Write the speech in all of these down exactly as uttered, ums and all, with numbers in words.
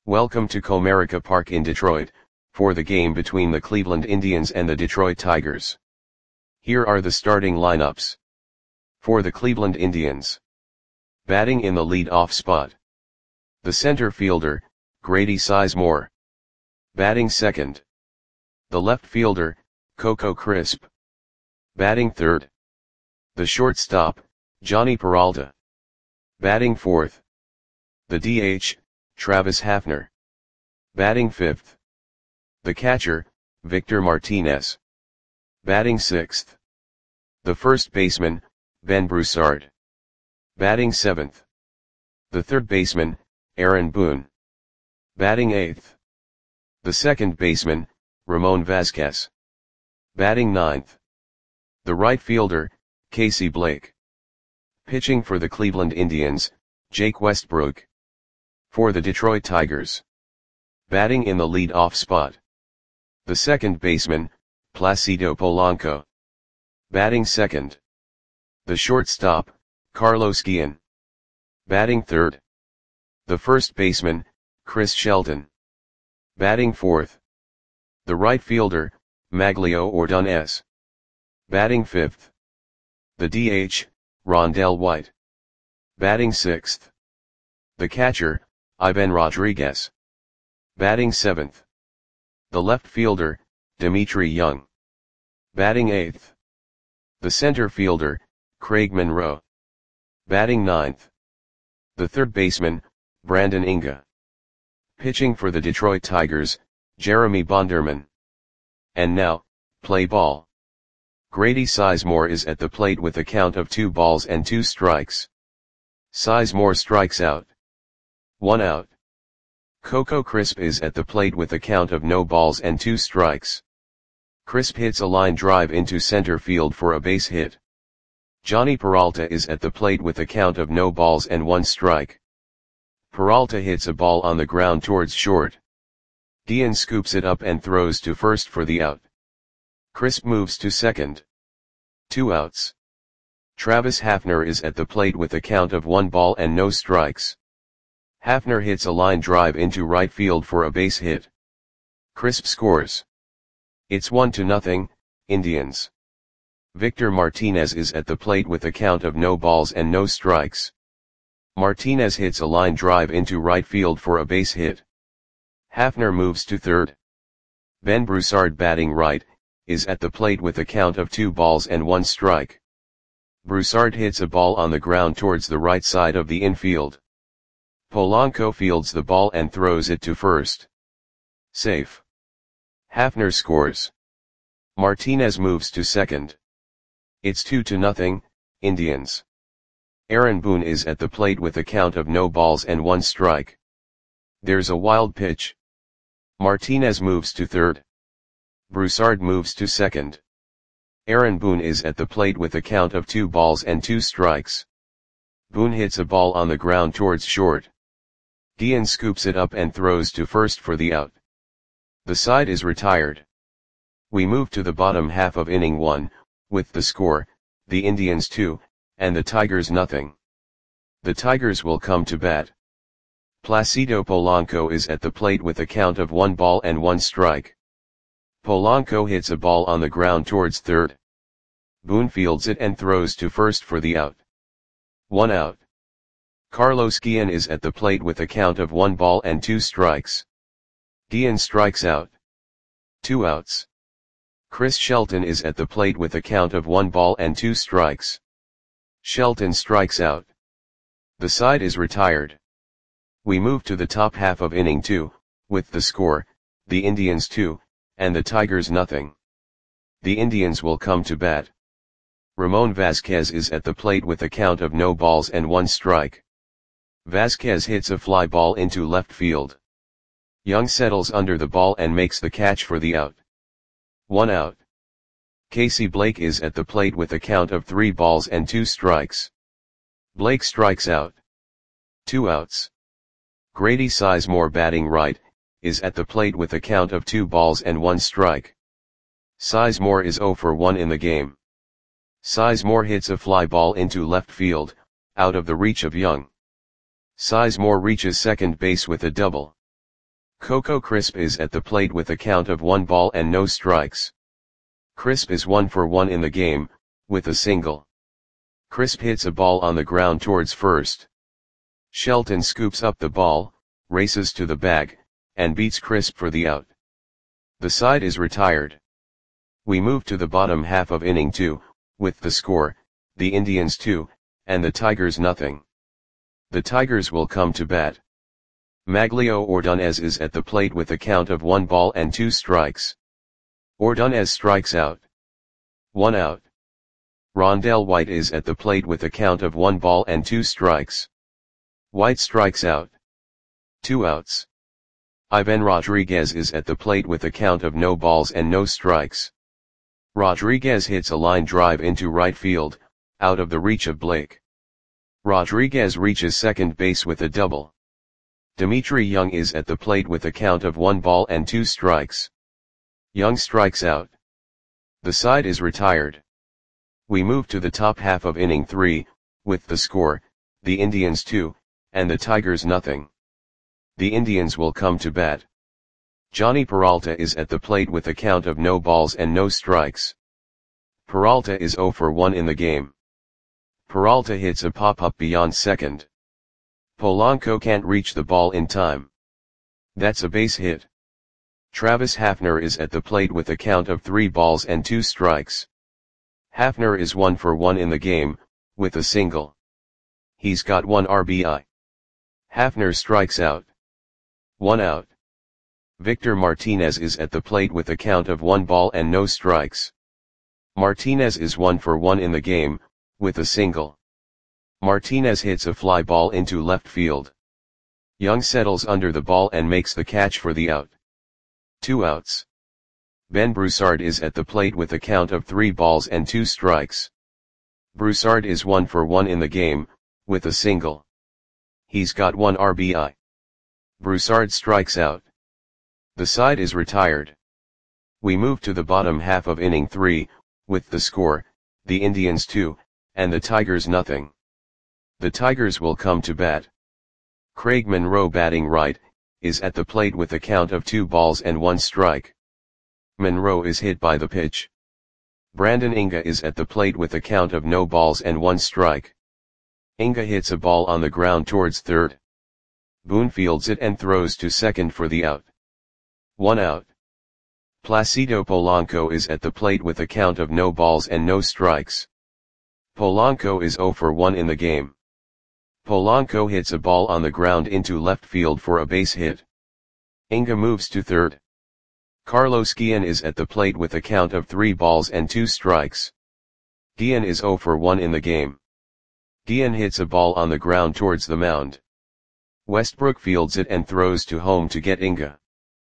Welcome to Comerica Park in Detroit, for the game between the Cleveland Indians and the Detroit Tigers. Here are the starting lineups. For the Cleveland Indians. Batting in the lead-off spot. The center fielder, Grady Sizemore. Batting second. The left fielder, Coco Crisp. Batting third. The shortstop, Jhonny Peralta. Batting fourth. The D H, Travis Hafner. Batting fifth. The catcher, Victor Martinez. Batting sixth. The first baseman, Ben Broussard. Batting seventh. The third baseman, Aaron Boone. Batting eighth. The second baseman, Ramon Vasquez. Batting ninth. The right fielder, Casey Blake. Pitching for the Cleveland Indians, Jake Westbrook. For the Detroit Tigers. Batting in the lead-off spot. The second baseman, Placido Polanco. Batting second. The shortstop, Carlos Guillen. Batting third. The first baseman, Chris Shelton. Batting fourth. The right fielder, Maglio Ordonez. Batting fifth. The D H, Rondell White. Batting sixth. The catcher, Ivan Rodriguez. Batting seventh. The left fielder, Dimitri Young. Batting eighth. The center fielder, Craig Monroe. Batting ninth. The third baseman, Brandon Inga. Pitching for the Detroit Tigers, Jeremy Bonderman. And now, play ball. Grady Sizemore is at the plate with a count of two balls and two strikes. Sizemore strikes out. One out. Coco Crisp is at the plate with a count of no balls and two strikes. Crisp hits a line drive into center field for a base hit. Jhonny Peralta is at the plate with a count of no balls and one strike. Peralta hits a ball on the ground towards short. Guillen scoops it up and throws to first for the out. Crisp moves to second. Two outs. Travis Hafner is at the plate with a count of one ball and no strikes. Hafner hits a line drive into right field for a base hit. Crisp scores. It's one to nothing, Indians. Victor Martinez is at the plate with a count of no balls and no strikes. Martinez hits a line drive into right field for a base hit. Hafner moves to third. Ben Broussard, batting right, is at the plate with a count of two balls and one strike. Broussard hits a ball on the ground towards the right side of the infield. Polanco fields the ball and throws it to first. Safe. Hafner scores. Martinez moves to second. It's two to nothing, Indians. Aaron Boone is at the plate with a count of no balls and one strike. There's a wild pitch. Martinez moves to third. Broussard moves to second. Aaron Boone is at the plate with a count of two balls and two strikes. Boone hits a ball on the ground towards short. Guillen scoops it up and throws to first for the out. The side is retired. We move to the bottom half of inning one, with the score, the Indians two, and the Tigers nothing. The Tigers will come to bat. Placido Polanco is at the plate with a count of one ball and one strike. Polanco hits a ball on the ground towards third. Boone fields it and throws to first for the out. One out. Carlos Guillen is at the plate with a count of one ball and two strikes. Guillen strikes out. Two outs. Chris Shelton is at the plate with a count of one ball and two strikes. Shelton strikes out. The side is retired. We move to the top half of inning two, with the score, the Indians two, and the Tigers nothing. The Indians will come to bat. Ramon Vasquez is at the plate with a count of no balls and one strike. Vasquez hits a fly ball into left field. Young settles under the ball and makes the catch for the out. One out. Casey Blake is at the plate with a count of three balls and two strikes. Blake strikes out. Two outs. Grady Sizemore, batting right, is at the plate with a count of two balls and one strike. Sizemore is zero for one in the game. Sizemore hits a fly ball into left field, out of the reach of Young. Sizemore reaches second base with a double. Coco Crisp is at the plate with a count of one ball and no strikes. Crisp is one for one in the game, with a single. Crisp hits a ball on the ground towards first. Shelton scoops up the ball, races to the bag, and beats Crisp for the out. The side is retired. We move to the bottom half of inning two, with the score, the Indians two, and the Tigers nothing. The Tigers will come to bat. Maglio Ordonez is at the plate with a count of one ball and two strikes. Ordonez strikes out. One out. Rondell White is at the plate with a count of one ball and two strikes. White strikes out. Two outs. Ivan Rodriguez is at the plate with a count of no balls and no strikes. Rodriguez hits a line drive into right field, out of the reach of Blake. Rodriguez reaches second base with a double. Dimitri Young is at the plate with a count of one ball and two strikes. Young strikes out. The side is retired. We move to the top half of inning three, with the score, the Indians two, and the Tigers nothing. The Indians will come to bat. Johnny Peralta is at the plate with a count of no balls and no strikes. Peralta is zero for one in the game. Peralta hits a pop-up beyond second. Polanco can't reach the ball in time. That's a base hit. Travis Hafner is at the plate with a count of three balls and two strikes. Hafner is one for one in the game, with a single. He's got one R B I. Hafner strikes out. One out. Victor Martinez is at the plate with a count of one ball and no strikes. Martinez is one for one in the game, with a single. Martinez hits a fly ball into left field. Young settles under the ball and makes the catch for the out. Two outs. Ben Broussard is at the plate with a count of three balls and two strikes. Broussard is one for one in the game, with a single. He's got one R B I. Broussard strikes out. The side is retired. We move to the bottom half of inning three, with the score, the Indians two, and the Tigers nothing. The Tigers will come to bat. Craig Monroe batting right, is at the plate with a count of two balls and one strike. Monroe is hit by the pitch. Brandon Inga is at the plate with a count of no balls and one strike. Inga hits a ball on the ground towards third. Boone fields it and throws to second for the out. One out. Placido Polanco is at the plate with a count of no balls and no strikes. Polanco is zero for one in the game. Polanco hits a ball on the ground into left field for a base hit. Inga moves to third. Carlos Guillen is at the plate with a count of three balls and two strikes. Guillen is zero for one in the game. Guillen hits a ball on the ground towards the mound. Westbrook fields it and throws to home to get Inga.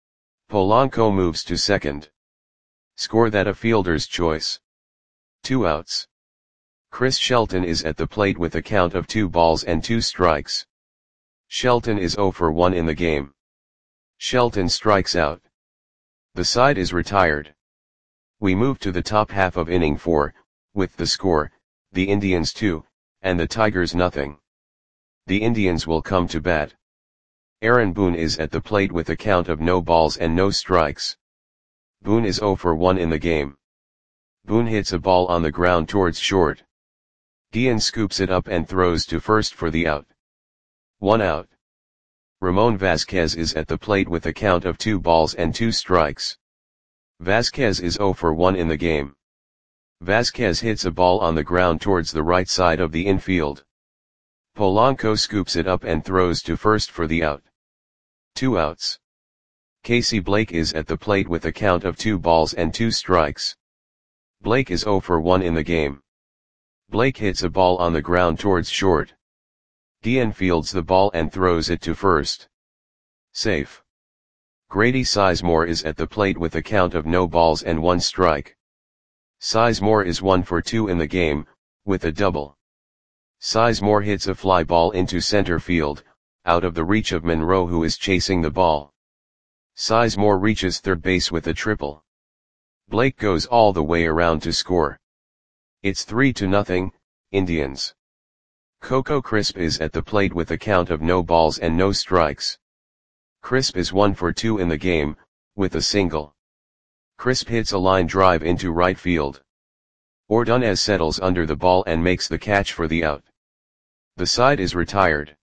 Polanco moves to second. Score that a fielder's choice. Two outs. Chris Shelton is at the plate with a count of two balls and two strikes. Shelton is zero for one in the game. Shelton strikes out. The side is retired. We move to the top half of inning four, with the score, the Indians two, and the Tigers nothing. The Indians will come to bat. Aaron Boone is at the plate with a count of no balls and no strikes. Boone is zero for one in the game. Boone hits a ball on the ground towards short. Guillen scoops it up and throws to first for the out. One out. Ramon Vasquez is at the plate with a count of two balls and two strikes. Vasquez is zero for one in the game. Vasquez hits a ball on the ground towards the right side of the infield. Polanco scoops it up and throws to first for the out. Two outs. Casey Blake is at the plate with a count of two balls and two strikes. Blake is zero for one in the game. Blake hits a ball on the ground towards short. Guillen fields the ball and throws it to first. Safe. Grady Sizemore is at the plate with a count of no balls and one strike. Sizemore is one for two in the game, with a double. Sizemore hits a fly ball into center field, out of the reach of Monroe who is chasing the ball. Sizemore reaches third base with a triple. Blake goes all the way around to score. It's three to nothing, Indians. Coco Crisp is at the plate with a count of no balls and no strikes. Crisp is one for two in the game, with a single. Crisp hits a line drive into right field. Ordonez settles under the ball and makes the catch for the out. The side is retired.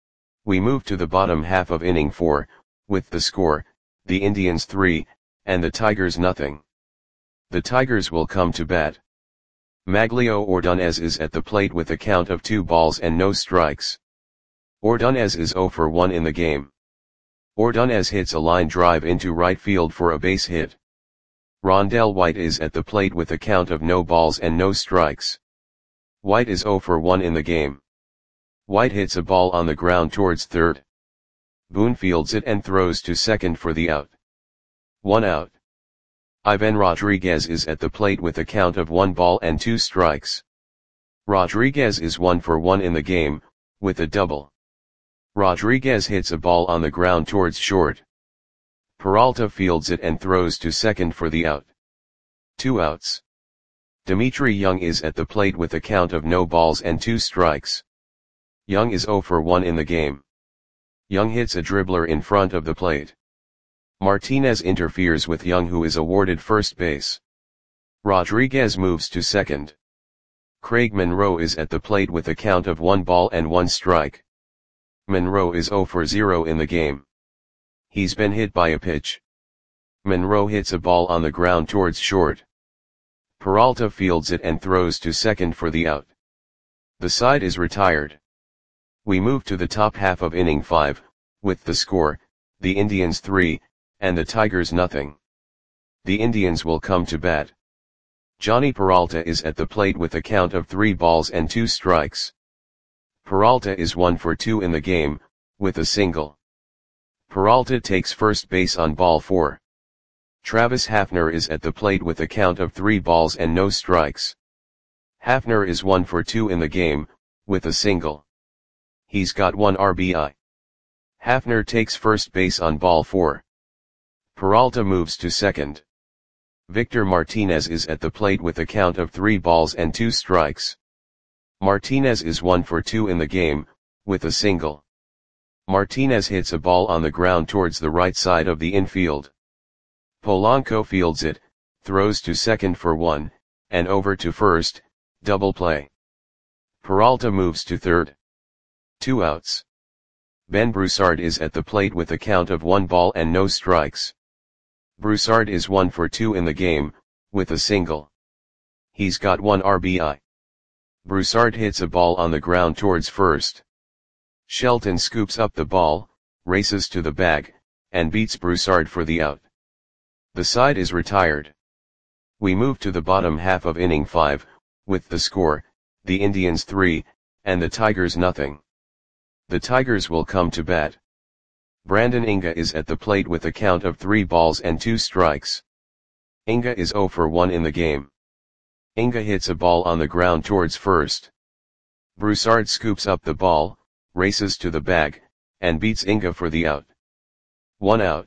We move to the bottom half of inning four, with the score, the Indians three, and the Tigers nothing. The Tigers will come to bat. Maglio Ordonez is at the plate with a count of two balls and no strikes. Ordonez is zero for one in the game. Ordonez hits a line drive into right field for a base hit. Rondell White is at the plate with a count of no balls and no strikes. White is zero for one in the game. White hits a ball on the ground towards third. Boone fields it and throws to second for the out. One out. Ivan Rodriguez is at the plate with a count of one ball and two strikes. Rodriguez is one for one in the game, with a double. Rodriguez hits a ball on the ground towards short. Peralta fields it and throws to second for the out. Two outs. Dimitri Young is at the plate with a count of no balls and two strikes. Young is zero for one in the game. Young hits a dribbler in front of the plate. Martinez interferes with Young, who is awarded first base. Rodriguez moves to second. Craig Monroe is at the plate with a count of one ball and one strike. Monroe is zero for zero in the game. He's been hit by a pitch. Monroe hits a ball on the ground towards short. Peralta fields it and throws to second for the out. The side is retired. We move to the top half of inning five, with the score, the Indians three, and the Tigers nothing. The Indians will come to bat. Johnny Peralta is at the plate with a count of three balls and two strikes. Peralta is one for two in the game, with a single. Peralta takes first base on ball four. Travis Hafner is at the plate with a count of three balls and no strikes. Hafner is one for two in the game, with a single. He's got one R B I. Hafner takes first base on ball four. Peralta moves to second. Victor Martinez is at the plate with a count of three balls and two strikes. Martinez is one for two in the game, with a single. Martinez hits a ball on the ground towards the right side of the infield. Polanco fields it, throws to second for one, and over to first, double play. Peralta moves to third. Two outs. Ben Broussard is at the plate with a count of one ball and no strikes. Broussard is one for two in the game, with a single. He's got one R B I. Broussard hits a ball on the ground towards first. Shelton scoops up the ball, races to the bag, and beats Broussard for the out. The side is retired. We move to the bottom half of inning five, with the score, the Indians three, and the Tigers nothing. The Tigers will come to bat. Brandon Inga is at the plate with a count of three balls and two strikes. Inga is zero for one in the game. Inga hits a ball on the ground towards first. Broussard scoops up the ball, races to the bag, and beats Inga for the out. One out.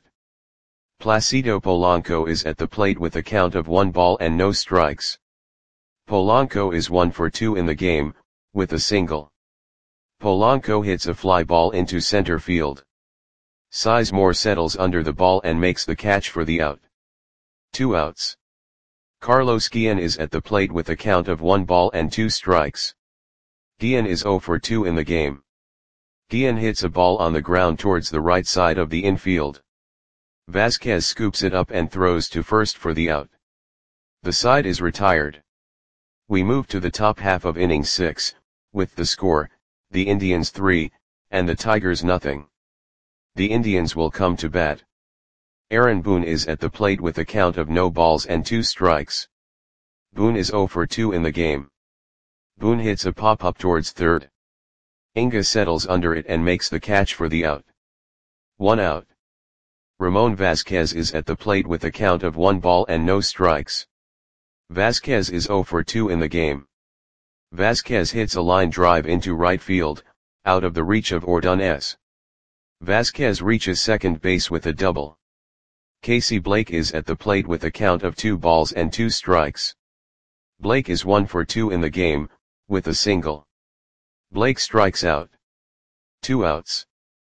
Placido Polanco is at the plate with a count of one ball and no strikes. Polanco is one for two in the game, with a single. Polanco hits a fly ball into center field. Sizemore settles under the ball and makes the catch for the out. Two outs. Carlos Guillen is at the plate with a count of one ball and two strikes. Guillen is zero for two in the game. Guillen hits a ball on the ground towards the right side of the infield. Vasquez scoops it up and throws to first for the out. The side is retired. We move to the top half of inning six, with the score, the Indians three, and the Tigers nothing. The Indians will come to bat. Aaron Boone is at the plate with a count of no balls and two strikes. Boone is zero for two in the game. Boone hits a pop-up towards third. Inga settles under it and makes the catch for the out. One out. Ramon Vasquez is at the plate with a count of one ball and no strikes. Vasquez is zero for two in the game. Vasquez hits a line drive into right field, out of the reach of Ordonez. Vasquez reaches second base with a double. Casey Blake is at the plate with a count of two balls and two strikes. Blake is one for two in the game, with a single. Blake strikes out. Two outs.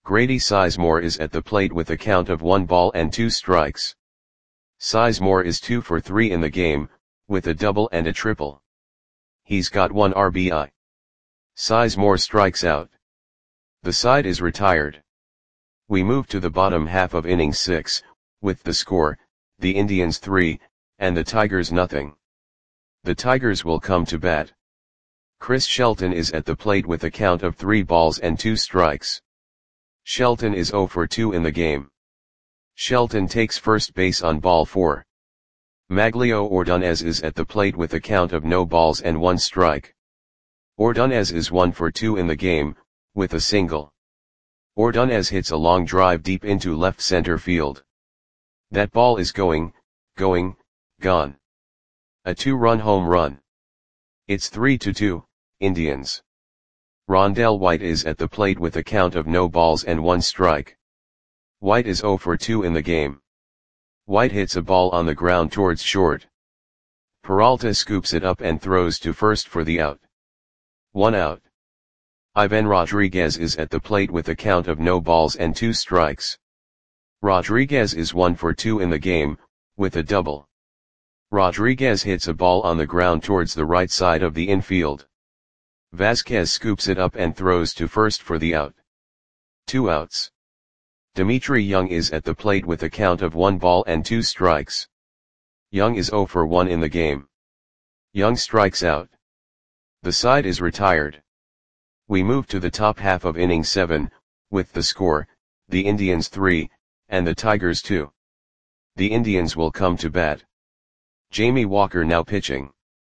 Grady Sizemore is at the plate with a count of one ball and two strikes. Sizemore is two for three in the game, with a double and a triple. He's got one R B I. Sizemore strikes out. The side is retired. We move to the bottom half of inning six, with the score, the Indians three, and the Tigers nothing. The Tigers will come to bat. Chris Shelton is at the plate with a count of three balls and two strikes. Shelton is zero for two in the game. Shelton takes first base on ball four. Maglio Ordonez is at the plate with a count of no balls and one strike. Ordonez is one for two in the game, with a single. Ordonez hits a long drive deep into left center field. That ball is going, going, gone. A two-run home run. It's three to two, Indians. Rondell White is at the plate with a count of no balls and one strike. White is zero for two in the game. White hits a ball on the ground towards short. Peralta scoops it up and throws to first for the out. One out. Ivan Rodriguez is at the plate with a count of no balls and two strikes. Rodriguez is one for two in the game, with a double. Rodriguez hits a ball on the ground towards the right side of the infield. Vasquez scoops it up and throws to first for the out. Two outs. Dimitri Young is at the plate with a count of one ball and two strikes. Young is zero for one in the game. Young strikes out. The side is retired. We move to the top half of inning seven, with the score, the Indians three, and the Tigers two. The Indians will come to bat. Jamie Walker now pitching.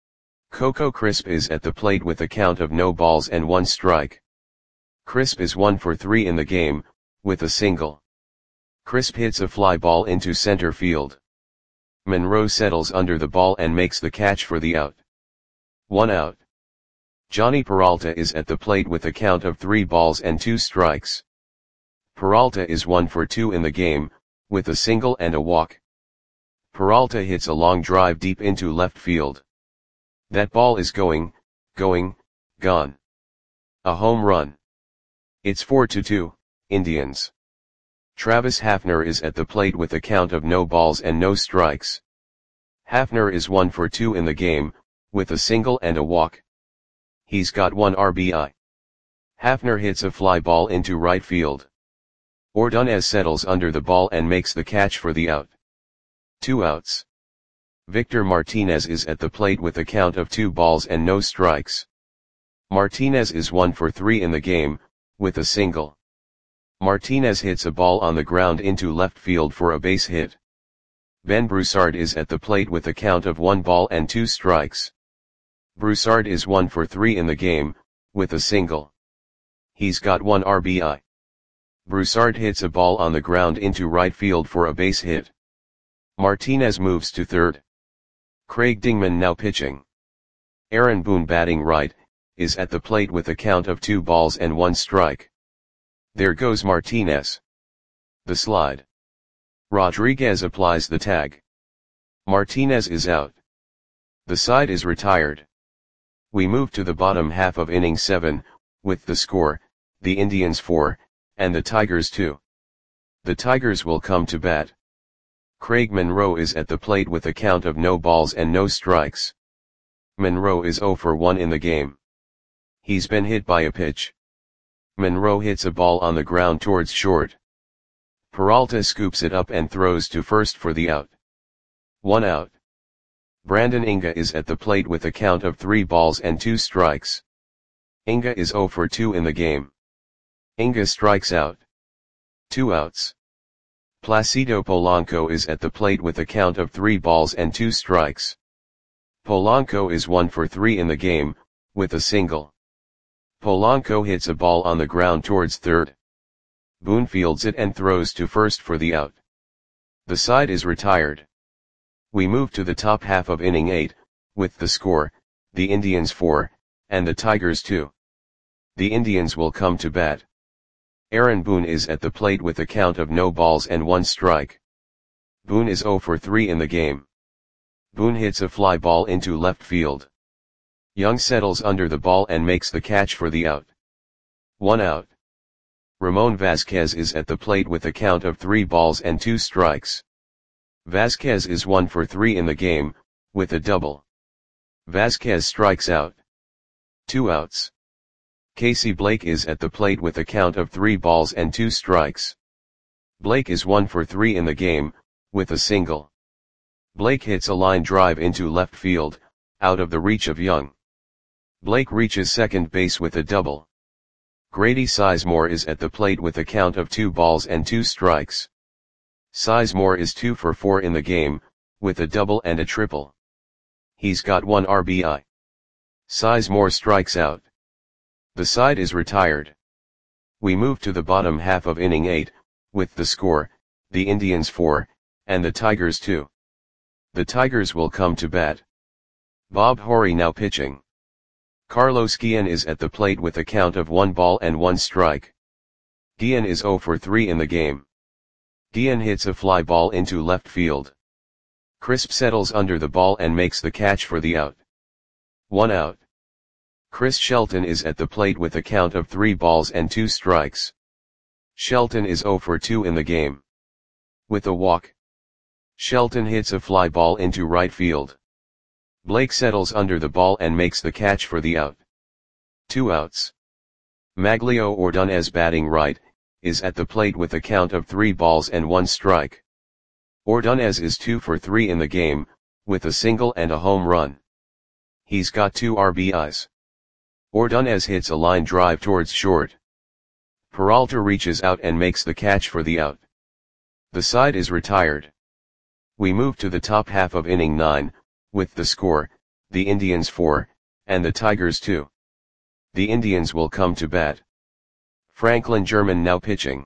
Coco Crisp is at the plate with a count of no balls and one strike. Crisp is one for three in the game, with a single. Crisp hits a fly ball into center field. Monroe settles under the ball and makes the catch for the out. One out. Johnny Peralta is at the plate with a count of three balls and two strikes. Peralta is one for two in the game, with a single and a walk. Peralta hits a long drive deep into left field. That ball is going, going, gone. A home run. It's four to two, Indians. Travis Hafner is at the plate with a count of no balls and no strikes. Hafner is one for two in the game, with a single and a walk. He's got one R B I. Hafner hits a fly ball into right field. Ordonez settles under the ball and makes the catch for the out. Two outs. Victor Martinez is at the plate with a count of two balls and no strikes. Martinez is one for three in the game, with a single. Martinez hits a ball on the ground into left field for a base hit. Ben Broussard is at the plate with a count of one ball and two strikes. Broussard is one for three in the game, with a single. He's got one R B I. Broussard hits a ball on the ground into right field for a base hit. Martinez moves to third. Craig Dingman now pitching. Aaron Boone batting right, is at the plate with a count of two balls and one strike. There goes Martinez. The slide. Rodriguez applies the tag. Martinez is out. The side is retired. We move to the bottom half of inning seven, with the score, the Indians four, and the Tigers two. The Tigers will come to bat. Craig Monroe is at the plate with a count of no balls and no strikes. Monroe is zero for one in the game. He's been hit by a pitch. Monroe hits a ball on the ground towards short. Peralta scoops it up and throws to first for the out. One out. Brandon Inga is at the plate with a count of three balls and two strikes. Inga is zero for two in the game. Inga strikes out. Two outs. Placido Polanco is at the plate with a count of three balls and two strikes. Polanco is one for three in the game, with a single. Polanco hits a ball on the ground towards third. Boone fields it and throws to first for the out. The side is retired. We move to the top half of inning eight, with the score, the Indians four, and the Tigers two. The Indians will come to bat. Aaron Boone is at the plate with a count of no balls and one strike. Boone is zero for three in the game. Boone hits a fly ball into left field. Young settles under the ball and makes the catch for the out. One out. Ramon Vasquez is at the plate with a count of three balls and two strikes. Vasquez is one for three in the game, with a double. Vasquez strikes out. Two outs. Casey Blake is at the plate with a count of three balls and two strikes. Blake is one for three in the game, with a single. Blake hits a line drive into left field, out of the reach of Young. Blake reaches second base with a double. Grady Sizemore is at the plate with a count of two balls and two strikes. Sizemore is two for four in the game, with a double and a triple. He's got one R B I. Sizemore strikes out. The side is retired. We move to the bottom half of inning eight, with the score, the Indians four, and the Tigers two. The Tigers will come to bat. Bob Horry now pitching. Carlos Guillen is at the plate with a count of one ball and one strike. Guillen is zero for three in the game. Guillen hits a fly ball into left field. Crisp settles under the ball and makes the catch for the out. One out. Chris Shelton is at the plate with a count of three balls and two strikes. Shelton is zero for two in the game. With a walk. Shelton hits a fly ball into right field. Blake settles under the ball and makes the catch for the out. Two outs. Maglio Ordonez, batting right, is at the plate with a count of three balls and one strike. Ordonez is two for three in the game, with a single and a home run. He's got two R B Is. Ordonez hits a line drive towards short. Peralta reaches out and makes the catch for the out. The side is retired. We move to the top half of inning nine, with the score, the Indians four, and the Tigers two. The Indians will come to bat. Franklin German now pitching.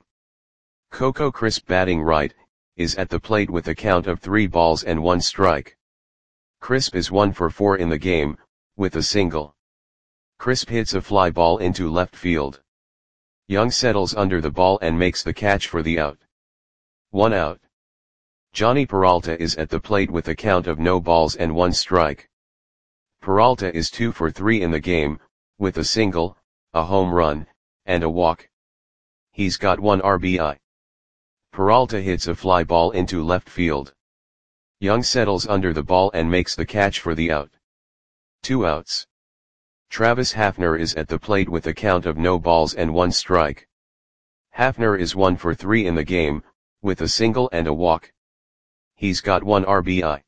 Coco Crisp, batting right, is at the plate with a count of three balls and one strike. Crisp is one for four in the game, with a single. Crisp hits a fly ball into left field. Young settles under the ball and makes the catch for the out. One out. Johnny Peralta is at the plate with a count of no balls and one strike. Peralta is two for three in the game, with a single, a home run, and a walk. He's got one R B I. Peralta hits a fly ball into left field. Young settles under the ball and makes the catch for the out. Two outs. Travis Hafner is at the plate with a count of no balls and one strike. Hafner is one for three in the game, with a single and a walk. He's got one R B I.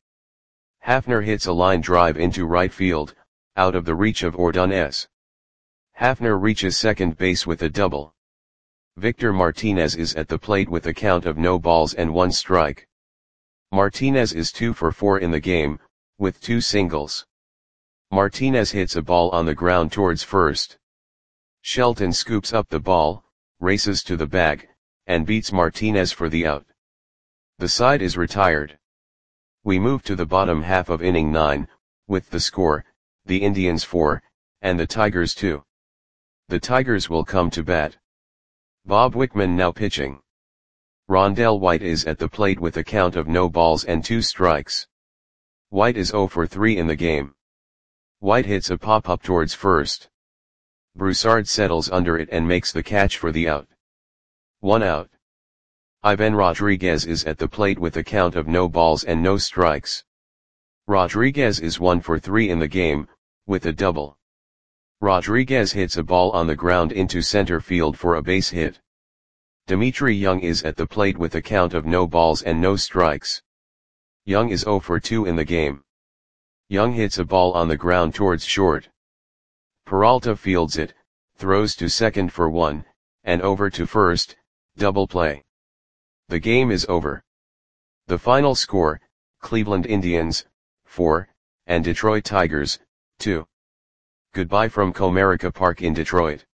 Hafner hits a line drive into right field, out of the reach of Ordonez. Hafner reaches second base with a double. Victor Martinez is at the plate with a count of no balls and one strike. Martinez is two for four in the game, with two singles. Martinez hits a ball on the ground towards first. Shelton scoops up the ball, races to the bag, and beats Martinez for the out. The side is retired. We move to the bottom half of inning nine, with the score, the Indians four, and the Tigers two. The Tigers will come to bat. Bob Wickman now pitching. Rondell White is at the plate with a count of no balls and two strikes. White is zero for three in the game. White hits a pop-up towards first. Broussard settles under it and makes the catch for the out. One out. Ivan Rodriguez is at the plate with a count of no balls and no strikes. Rodriguez is one for three in the game, with a double. Rodriguez hits a ball on the ground into center field for a base hit. Dimitri Young is at the plate with a count of no balls and no strikes. Young is zero for two in the game. Young hits a ball on the ground towards short. Peralta fields it, throws to second for one, and over to first, double play. The game is over. The final score, Cleveland Indians, four, and Detroit Tigers, two. Goodbye from Comerica Park in Detroit.